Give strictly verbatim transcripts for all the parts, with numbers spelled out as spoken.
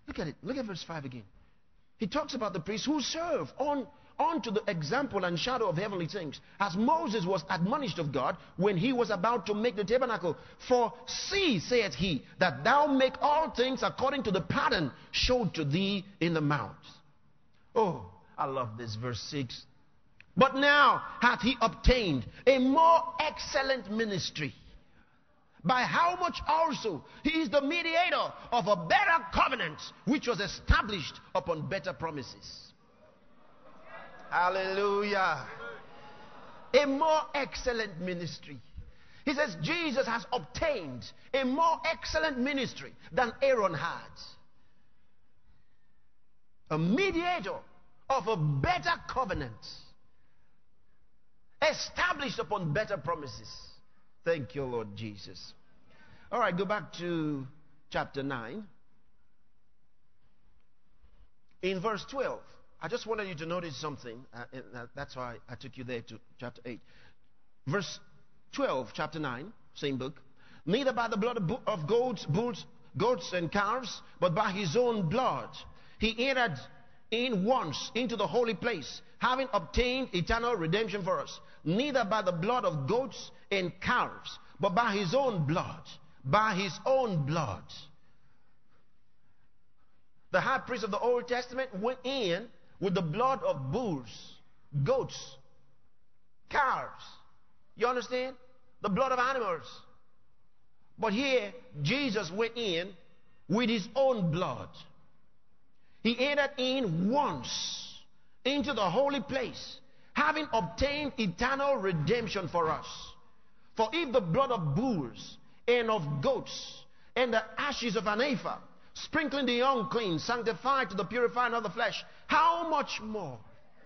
Look at it. Look at verse five again. He talks about the priests who serve on, on to the example and shadow of heavenly things, as Moses was admonished of God when he was about to make the tabernacle. For see, saith he, that thou make all things according to the pattern showed to thee in the mount. Oh, I love this verse six. But now hath he obtained a more excellent ministry, by how much also he is the mediator of a better covenant, which was established upon better promises. Hallelujah. A more excellent ministry. He says Jesus has obtained a more excellent ministry than Aaron had. A mediator of a better covenant, established upon better promises. Thank you, Lord Jesus. All right, go back to chapter nine. In verse twelve, I just wanted you to notice something. Uh, uh, that's why I took you there to chapter eight. Verse twelve, chapter nine, same book. Neither by the blood of, of goats, bulls, goats and calves, but by his own blood. He entered in once into the holy place, having obtained eternal redemption for us. Neither by the blood of goats and calves, but by his own blood. By his own blood. The high priest of the Old Testament went in with the blood of bulls, goats, calves. You understand? The blood of animals. But here, Jesus went in with his own blood. He entered in once into the holy place, having obtained eternal redemption for us. For if the blood of bulls and of goats and the ashes of an ephah, sprinkling the unclean, sanctified to the purifying of the flesh, how much more?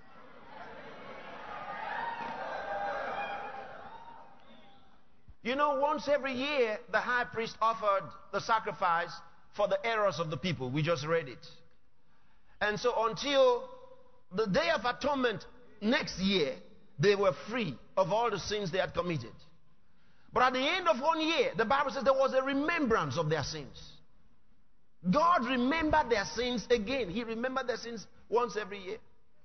You know, once every year, the high priest offered the sacrifice for the errors of the people. We just read it. And so until the Day of Atonement next year, they were free of all the sins they had committed. But at the end of one year, the Bible says there was a remembrance of their sins. God remembered their sins again. He remembered their sins once every year.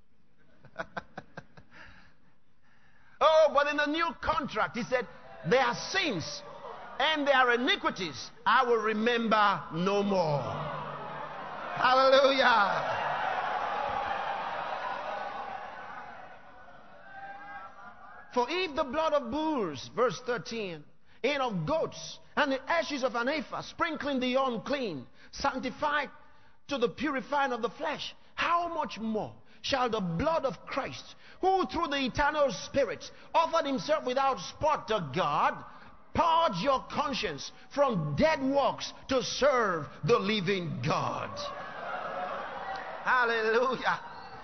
Oh, but in the new contract, he said, their sins and their iniquities I will remember no more. Hallelujah. For if the blood of bulls, verse thirteen, and of goats, and the ashes of an ephah, sprinkling the unclean, sanctified to the purifying of the flesh, how much more shall the blood of Christ, who through the eternal Spirit offered himself without spot to God, purge your conscience from dead works to serve the living God. Hallelujah.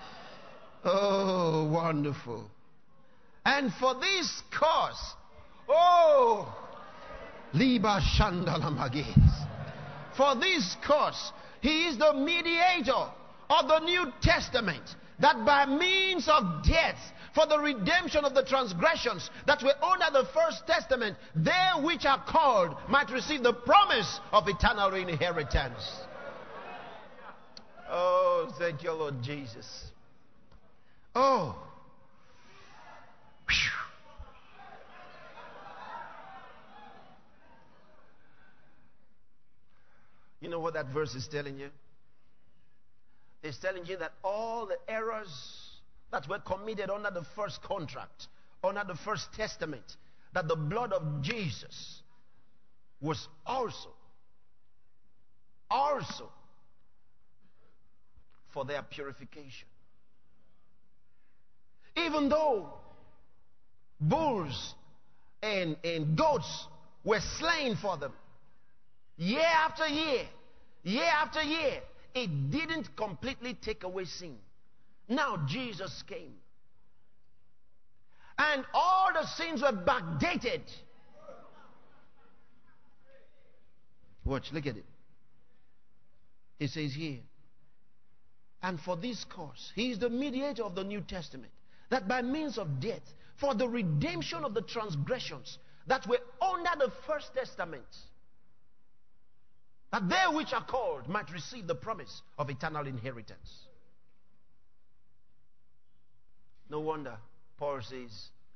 Oh, wonderful. And for this cause, oh, Liba Shandalamagis. For this cause, he is the mediator of the New Testament, that by means of death, for the redemption of the transgressions that were under the First Testament, they which are called might receive the promise of eternal inheritance. Oh, thank you, Lord Jesus. Oh. Whew. You know what that verse is telling you? It's telling you that all the errors that were committed under the first contract, under the First Testament, that the blood of Jesus was also, also for their purification. Even though bulls and, and goats were slain for them, year after year, year after year, it didn't completely take away sin. Now Jesus came. And all the sins were backdated. Watch, look at it. It says here, and for this cause, he is the mediator of the New Testament, that by means of death, for the redemption of the transgressions that were under the First Testament. that they which are called might receive the promise of eternal inheritance. No wonder Paul says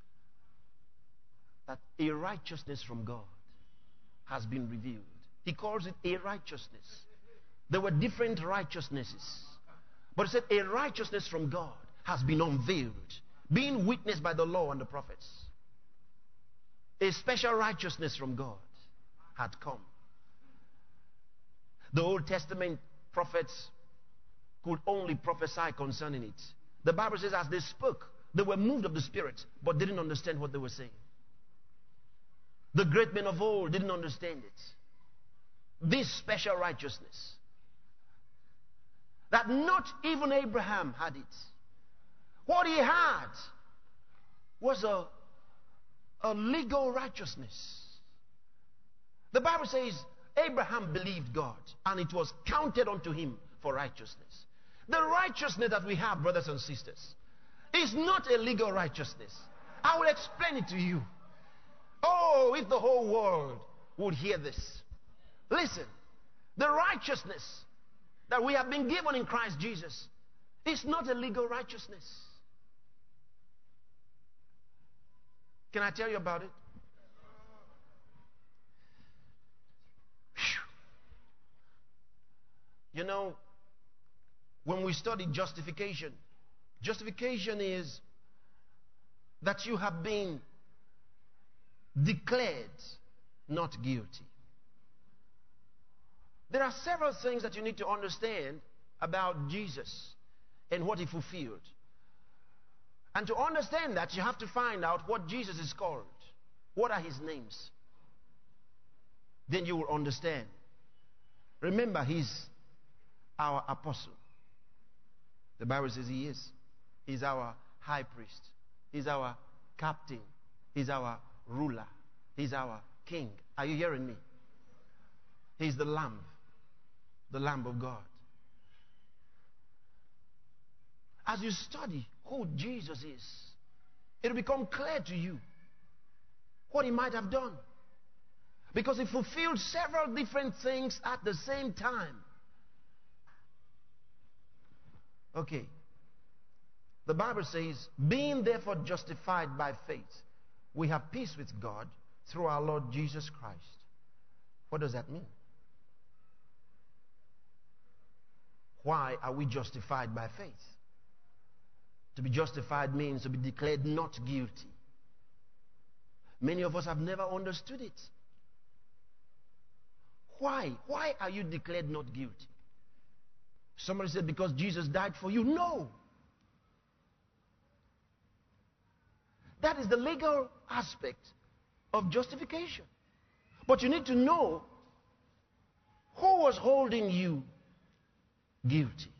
that a righteousness from God has been revealed. He calls it a righteousness. There were different righteousnesses, but he said a righteousness from God has been unveiled, being witnessed by the law and the prophets. A special righteousness from God had come. The Old Testament prophets could only prophesy concerning it. The Bible says as they spoke, they were moved of the Spirit, but didn't understand what they were saying. The great men of old didn't understand it. This special righteousness, that not even Abraham had it. What he had was a, a legal righteousness. The Bible says Abraham believed God, and it was counted unto him for righteousness. The righteousness that we have, brothers and sisters, is not a legal righteousness. I will explain it to you. Oh, if the whole world would hear this. Listen, the righteousness that we have been given in Christ Jesus is not a legal righteousness. Can I tell you about it? You know, when we study justification, justification is that you have been declared not guilty. There are several things that you need to understand about Jesus and what he fulfilled. And to understand that, you have to find out what Jesus is called. What are his names? Then you will understand. Remember, he's our apostle. The Bible says he is. He's our high priest. He's our captain. He's our ruler. He's our king. Are you hearing me? He's the Lamb. The Lamb of God. As you study who Jesus is, it will become clear to you what he might have done. Because he fulfilled several different things at the same time. Okay. The Bible says, being therefore justified by faith, we have peace with God through our Lord Jesus Christ. What does that mean? Why are we justified by faith? To be justified means to be declared not guilty. Many of us have never understood it. Why? Why are you declared not guilty? Somebody said, because Jesus died for you. No. That is the legal aspect of justification. But you need to know who was holding you guilty.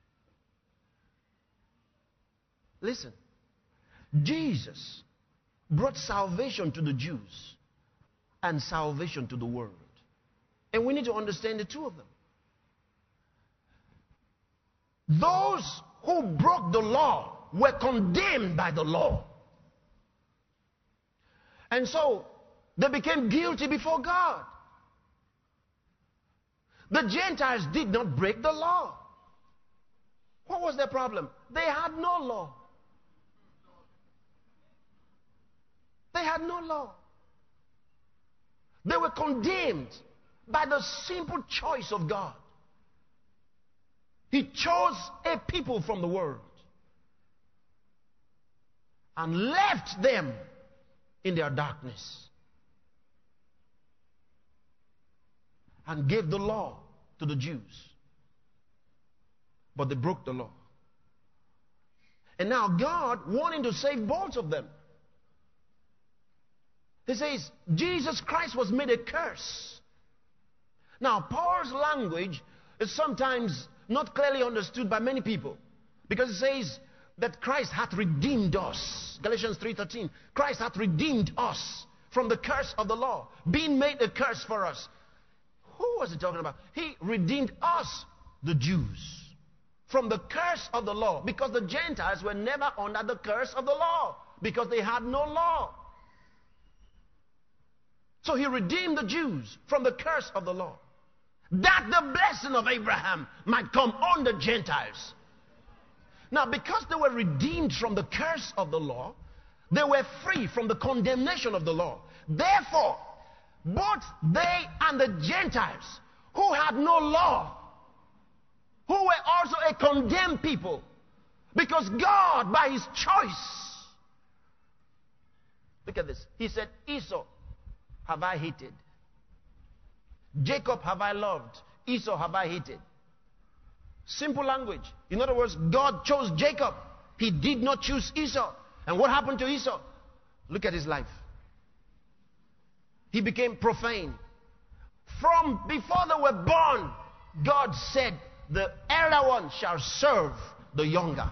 Listen, Jesus brought salvation to the Jews and salvation to the world. And we need to understand the two of them. Those who broke the law were condemned by the law. And so they became guilty before God. The Gentiles did not break the law. What was their problem? They had no law. They had no law. They were condemned by the simple choice of God. He chose a people from the world and left them in their darkness and gave the law to the Jews. But they broke the law. And now God, wanting to save both of them, he says, Jesus Christ was made a curse. Now, Paul's language is sometimes not clearly understood by many people, because it says that Christ hath redeemed us. Galatians three thirteen. Christ hath redeemed us from the curse of the law, being made a curse for us. Who was he talking about? He redeemed us, the Jews, from the curse of the law, because the Gentiles were never under the curse of the law, because they had no law. So he redeemed the Jews from the curse of the law. that the blessing of Abraham might come on the Gentiles. Now, because they were redeemed from the curse of the law, they were free from the condemnation of the law. Therefore, both they and the Gentiles who had no law, who were also a condemned people, because God, by his choice, look at this. He said, Esau have I hated. Jacob have I loved. Esau have I hated. Simple language. In other words, God chose Jacob. He did not choose Esau. And what happened to Esau? Look at his life. He became profane. From before they were born, God said, the elder one shall serve the younger.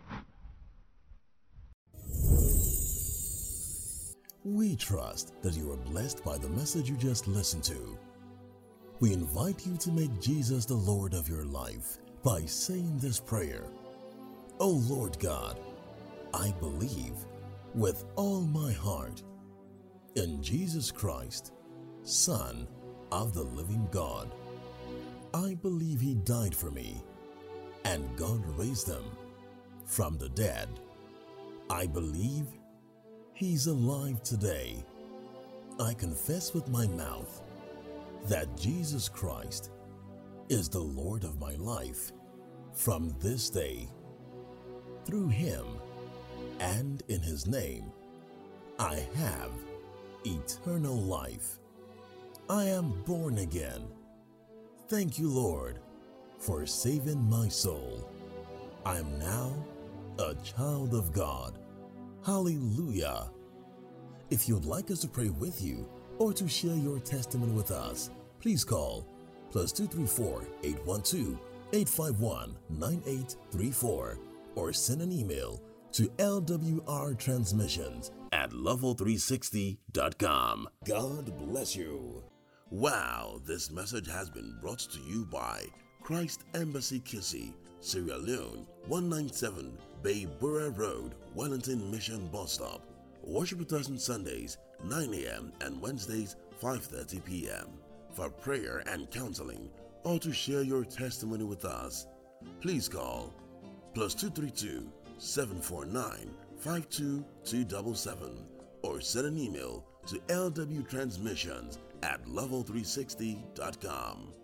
We trust that you are blessed by the message you just listened to. We invite you to make Jesus the Lord of your life by saying this prayer. Oh Lord God, I believe with all my heart in Jesus Christ, Son of the living God. I believe he died for me and God raised him from the dead. I believe he's alive today. I confess with my mouth that Jesus Christ is the Lord of my life from this day. Through him and in his name, I have eternal life. I am born again. Thank you, Lord, for saving my soul. I am now a child of God. Hallelujah. If you'd like us to pray with you or to share your testimony with us, please call plus two three four, eight one two, eight five one, nine eight three four or send an email to L W R transmissions at level three sixty dot com. God bless you. Wow, this message has been brought to you by Christ Embassy Kissy, Sierra Leone, one ninety-seven Bay Borough Road, Wellington Mission Bus Stop. Worship with us on Sundays, nine a m and Wednesdays, five thirty p m For prayer and counseling or to share your testimony with us, please call plus two three two, seven four nine, five two two seven seven or send an email to L W transmissions at level three sixty dot com.